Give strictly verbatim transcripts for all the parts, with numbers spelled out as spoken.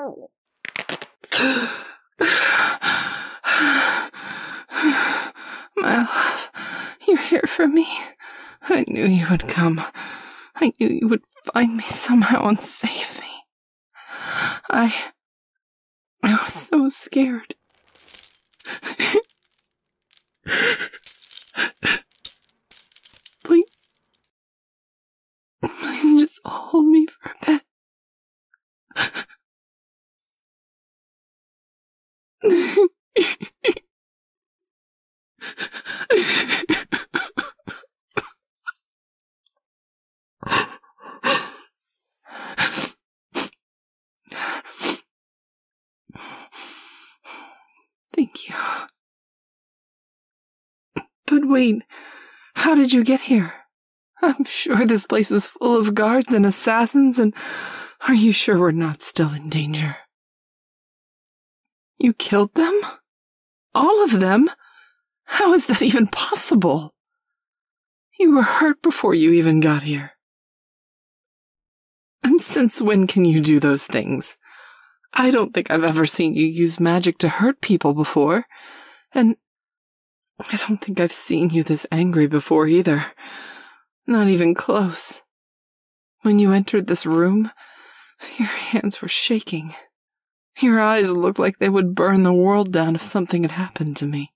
My love, you're here for me. I knew you would come. I knew you would find me somehow and save me. I... I was so scared. Please. Please just hold me for a bit. Thank you. But wait, how did you get here? I'm sure this place was full of guards and assassins, and are you sure we're not still in danger? You killed them? All of them? How is that even possible? You were hurt before you even got here. And since when can you do those things? I don't think I've ever seen you use magic to hurt people before, and I don't think I've seen you this angry before either. Not even close. When you entered this room, your hands were shaking. Your eyes looked like they would burn the world down if something had happened to me.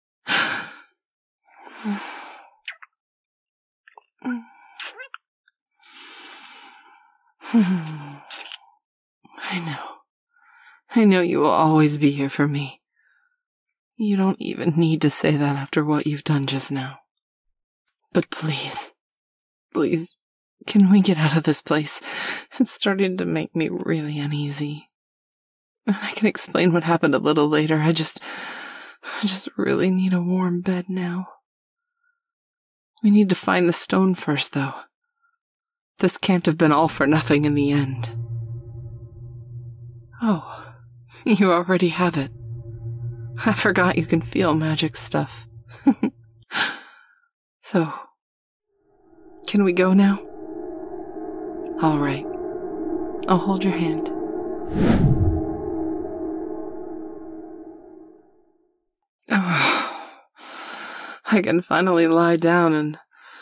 I know. I know you will always be here for me. You don't even need to say that after what you've done just now. But please, please, can we get out of this place? It's starting to make me really uneasy. I can explain what happened a little later. I just, I just really need a warm bed now. We need to find the stone first, though. This can't have been all for nothing in the end. Oh, you already have it. I forgot you can feel magic stuff. So, can we go now? All right. I'll hold your hand. Oh, I can finally lie down and...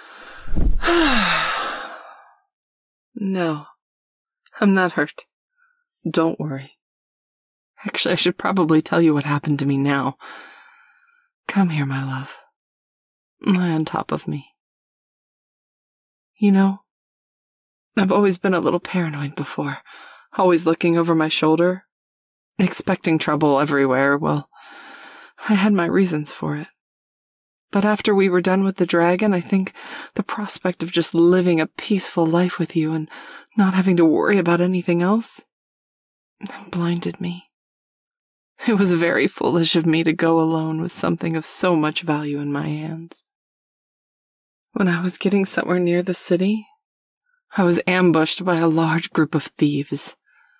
No, I'm not hurt. Don't worry. Actually, I should probably tell you what happened to me now. Come here, my love. Lie on top of me. You know, I've always been a little paranoid before, always looking over my shoulder, expecting trouble everywhere. Well, I had my reasons for it. But after we were done with the dragon, I think the prospect of just living a peaceful life with you and not having to worry about anything else blinded me. It was very foolish of me to go alone with something of so much value in my hands. When I was getting somewhere near the city, I was ambushed by a large group of thieves.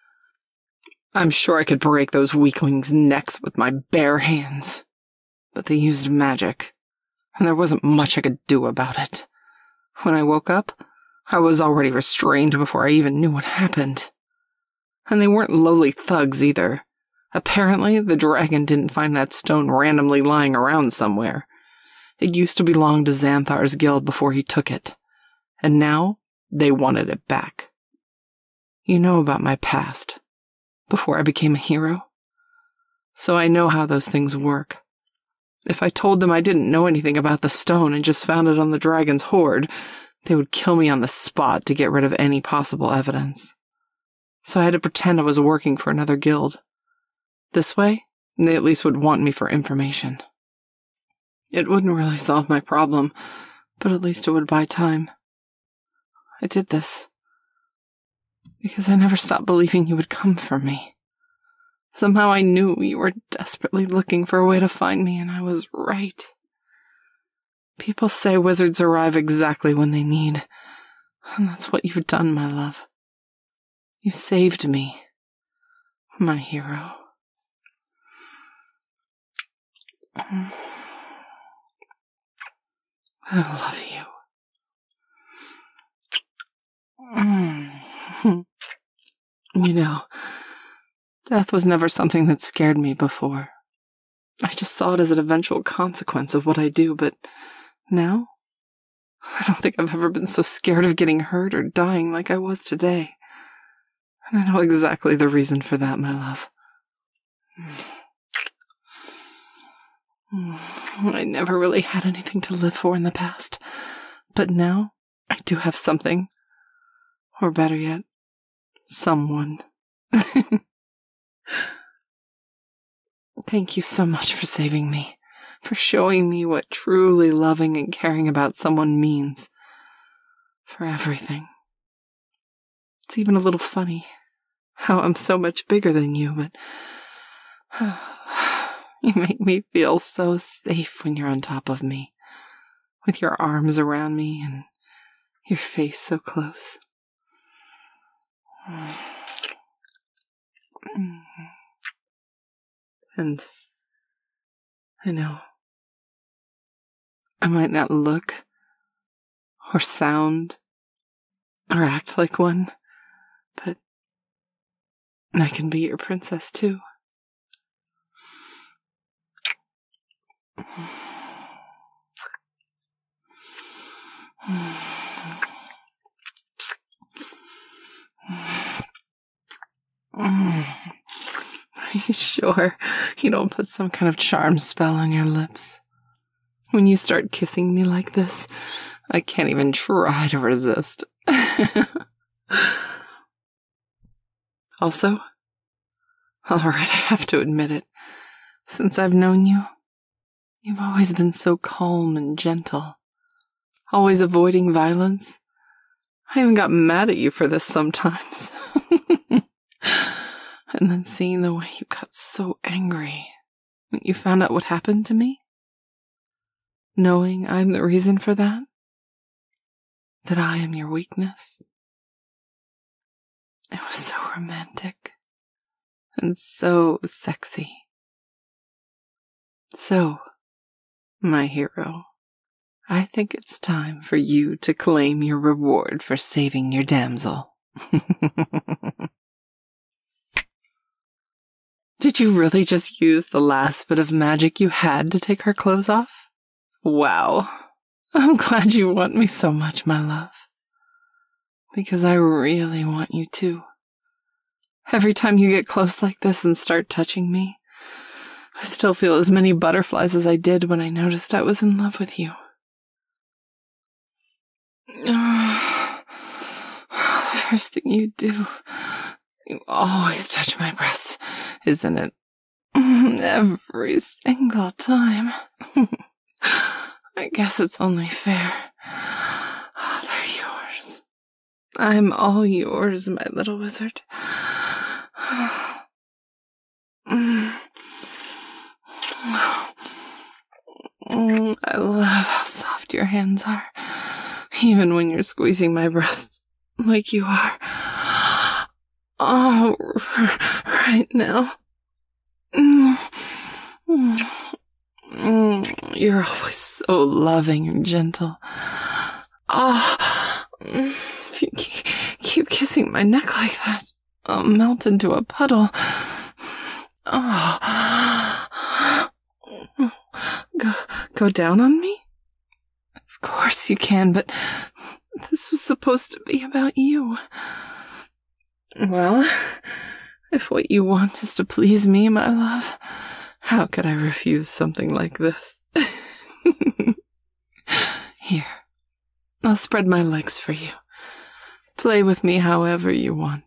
I'm sure I could break those weaklings' necks with my bare hands, but they used magic, and there wasn't much I could do about it. When I woke up, I was already restrained before I even knew what happened. And they weren't lowly thugs either. Apparently, the dragon didn't find that stone randomly lying around somewhere. It used to belong to Xanthar's guild before he took it, and now they wanted it back. You know about my past, before I became a hero. So I know how those things work. If I told them I didn't know anything about the stone and just found it on the dragon's hoard, they would kill me on the spot to get rid of any possible evidence. So I had to pretend I was working for another guild. This way, they at least would want me for information. It wouldn't really solve my problem, but at least it would buy time. I did this because I never stopped believing you would come for me. Somehow I knew you were desperately looking for a way to find me, and I was right. People say wizards arrive exactly when they need, and that's what you've done, my love. You saved me, my hero. I love you. Mm. You know, Death was never something that scared me before. I just saw it as an eventual consequence of what I do, but now, I don't think I've ever been so scared of getting hurt or dying like I was today. And I know exactly the reason for that, my love. I never really had anything to live for in the past, but now I do have something. Or better yet, someone. Thank you so much for saving me, for showing me what truly loving and caring about someone means. For everything. It's even a little funny how I'm so much bigger than you, but you make me feel so safe when you're on top of me, with your arms around me and your face so close. And I know I might not look or sound or act like one, but I can be your princess too. Are you sure you don't put some kind of charm spell on your lips? When you start kissing me like this, I can't even try to resist. Also, alright, I have to admit it. Since I've known you, you've always been so calm and gentle. Always avoiding violence. I even got mad at you for this sometimes. And then seeing the way you got so angry when you found out what happened to me. Knowing I'm the reason for that. That I am your weakness. It was so romantic. And so sexy. So, my hero, I think it's time for you to claim your reward for saving your damsel. Did you really just use the last bit of magic you had to take her clothes off? Wow. I'm glad you want me so much, my love. Because I really want you to. Every time you get close like this and start touching me, I still feel as many butterflies as I did when I noticed I was in love with you. The first thing you do, you always touch my breasts, isn't it? Every single time. I guess it's only fair. They're yours. I'm all yours, my little wizard. I love how soft your hands are, even when you're squeezing my breasts like you are. Oh, right now. You're always so loving and gentle. Oh, if you keep kissing my neck like that, I'll melt into a puddle. Oh. Go, go down on me? Of course you can, but this was supposed to be about you. Well, if what you want is to please me, my love, how could I refuse something like this? Here, I'll spread my legs for you. Play with me however you want.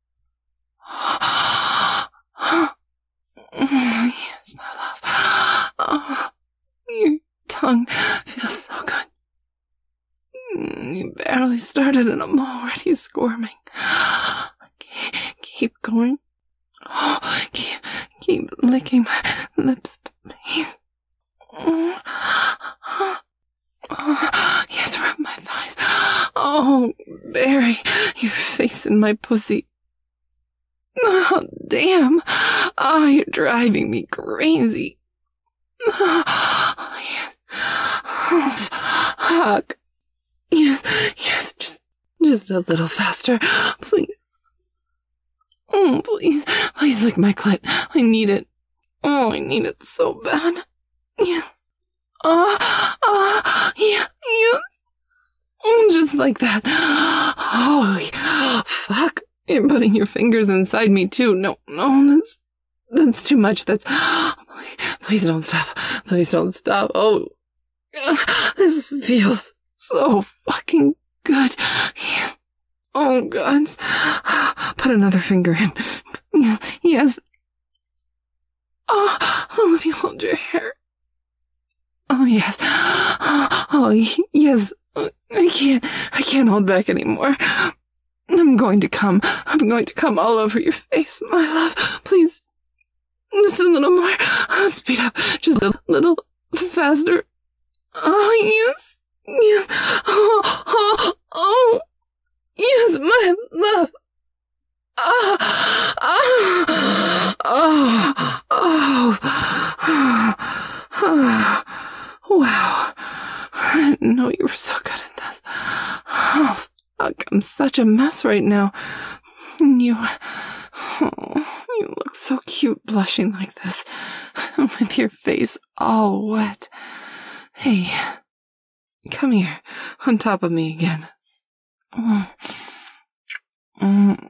Yes, my love. Oh, your tongue feels so good. You barely started and I'm already squirming. Keep going. Oh, keep, keep licking my lips, please. Oh, oh, yes, rub my thighs. Oh, bury your face in my pussy. Oh, damn. Oh, you're driving me crazy. Oh, yes. Oh, fuck. Yes, yes, just, just a little faster, please. Oh, please, please lick my clit. I need it. Oh, I need it so bad. Yes. Ah, uh, ah, uh, yeah, yes. Oh, just like that. Holy fuck. You're putting your fingers inside me, too. No, no, that's, that's too much. That's, please don't stop. Please don't stop. Oh, this feels so fucking good. Yes. Oh, God. Put another finger in. Yes, yes. Oh, let me hold your hair. Oh, yes. Oh, yes. I can't, I can't hold back anymore. I'm going to come. I'm going to come all over your face, my love. Please. Just a little more. Speed up. Just a little faster. Oh, yes. Yes. Oh, oh, oh. Yes, my love. Ah, ah, oh, oh, oh, wow. I didn't know you were so good at this. Oh, fuck, I'm such a mess right now. You, oh, you look so cute blushing like this, with your face all wet. Hey, come here, on top of me again. Oh. Mm.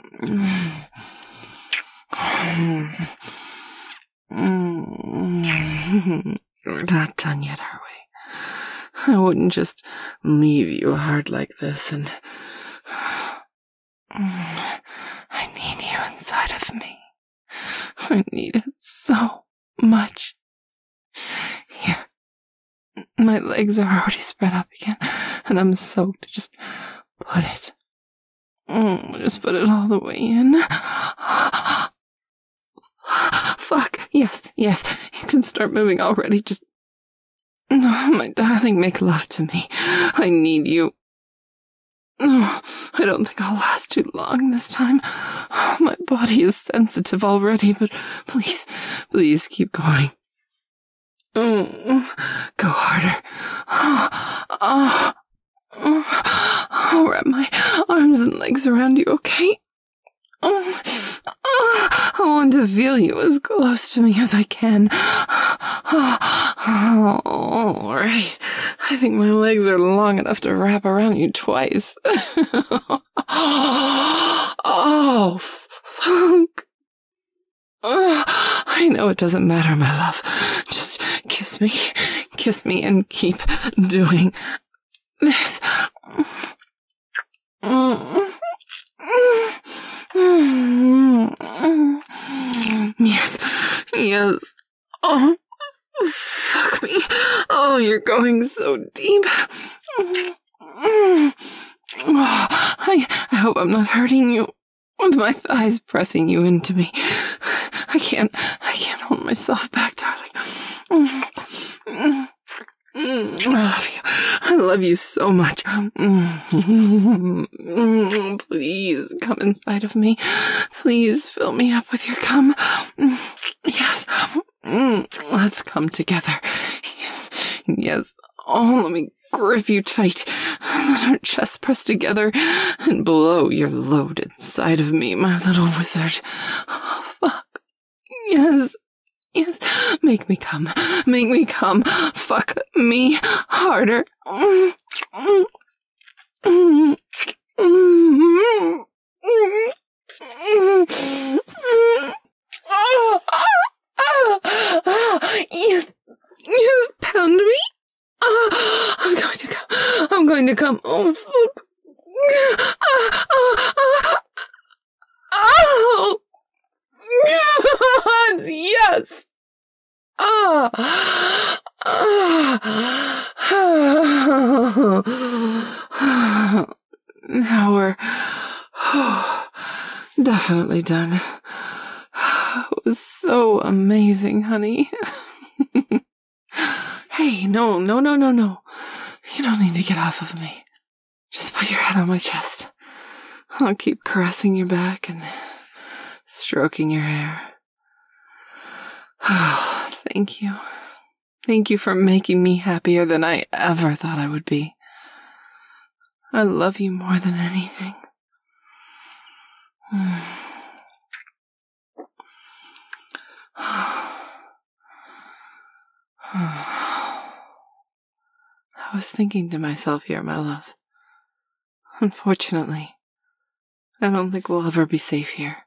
Mm. We're not done yet, are we? I wouldn't just leave you hard like this and... I need you inside of me. I need it so much. Here. My legs are already spread up again, and I'm soaked. Just put it. Mm, just put it all the way in. Fuck. Yes, yes. You can start moving already. Just... Oh, my darling, make love to me. I need you. Oh, I don't think I'll last too long this time. Oh, my body is sensitive already, but please, please keep going. Oh, go harder. Oh, oh. I'll wrap my arms and legs around you, okay? Oh, oh, I want to feel you as close to me as I can. Oh, all right. I think my legs are long enough to wrap around you twice. Oh, fuck. Oh, I know it doesn't matter, my love. Just kiss me, kiss me, and keep doing this. Yes, yes. Oh, fuck me. Oh, you're going so deep. Oh, I, I hope I'm not hurting you with my thighs pressing you into me. I can't, I can't hold myself back, darling. I love you. I love you so much. Please come inside of me. Please fill me up with your cum. Yes. Let's come together. Yes. Yes. Oh, let me grip you tight. Let our chests press together and blow your load inside of me, my little wizard. Oh, fuck. Yes. Yes, make me come. Make me come. Fuck me harder. Oh, yes, yes, pound me. Oh, I'm going to come. I'm going to come. Oh, fuck. Oh, yes. Ah, ah. Now we're oh, definitely done. It was so amazing, honey. Hey, no, no, no, no, no. You don't need to get off of me. Just put your head on my chest. I'll keep caressing your back and stroking your hair. Oh, thank you. Thank you for making me happier than I ever thought I would be. I love you more than anything. I was thinking to myself here, my love. Unfortunately, I don't think we'll ever be safe here.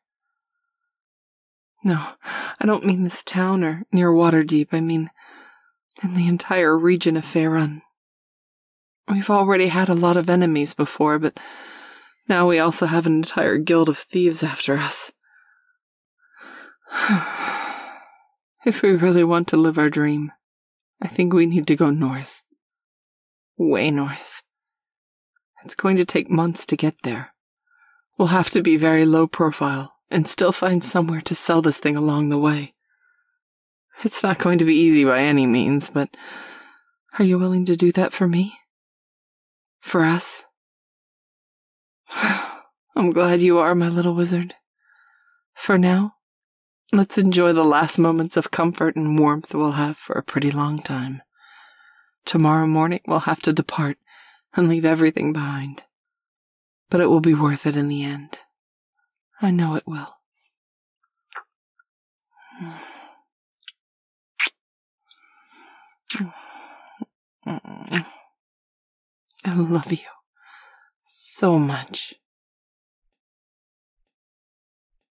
No, I don't mean this town or near Waterdeep. I mean in the entire region of Faerun. We've already had a lot of enemies before, but now we also have an entire guild of thieves after us. If we really want to live our dream, I think we need to go north. Way north. It's going to take months to get there. We'll have to be very low profile and still find somewhere to sell this thing along the way. It's not going to be easy by any means, but are you willing to do that for me? For us? I'm glad you are, my little wizard. For now, let's enjoy the last moments of comfort and warmth we'll have for a pretty long time. Tomorrow morning we'll have to depart and leave everything behind. But it will be worth it in the end. I know it will. I love you so much.